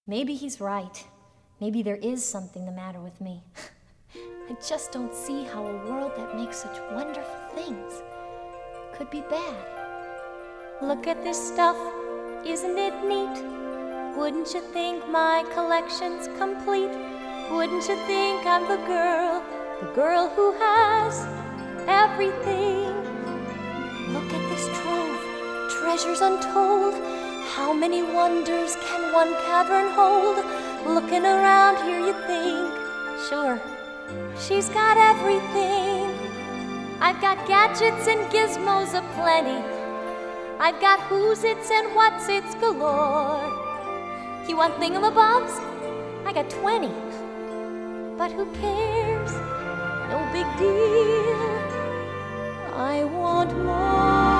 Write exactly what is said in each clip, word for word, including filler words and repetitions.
Maybe he's right. Maybe there is something the matter with me. I just don't see how a world that makes such wonderful things could be bad. Look at this stuff, isn't it neat? Wouldn't you think my collection's complete? Wouldn't you think I'm the girl, the girl who has everything? Look at this trove, treasures untold. How many wonders can one cavern hold? Looking around here you think, sure, she's got everything. I've got gadgets and gizmos aplenty. I've got who's its and what's its galore. You want thingamabobs? I got twenty. But who cares? No big deal. I want more.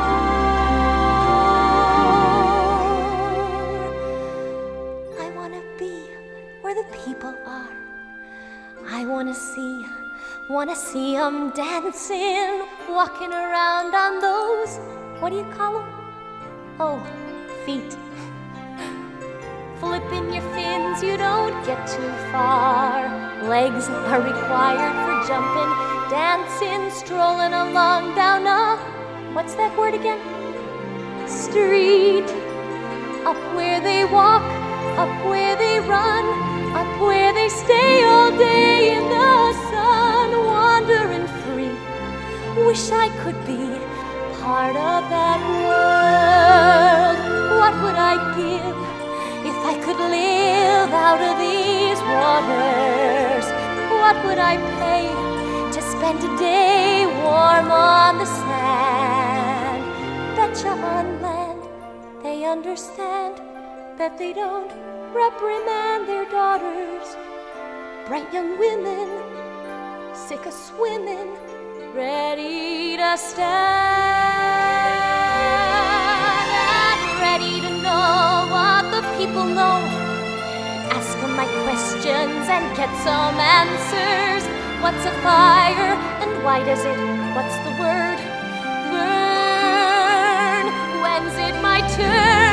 I want to be where the people are. I want to see, want to see 'em dancing, walking around on those, what do you call 'em? Oh, feet. Flipping your fins, you don't get too far. Legs are required for jumping, dancing, strolling along down a, what's that word again? Street. Up where they walk, up where they run, up where they stay all day in the sun, wandering free. Wish I could be part of that world. What would I give if I could live out of these waters? What would I pay to spend a day warm on the sand? Betcha on land they understand that they don't reprimand their daughters. Bright young women, sick of swimming, ready to stand and ready to know what the people know. Ask them my questions and get some answers. What's a fire and why does it, what's the word, burn? When's it my turn?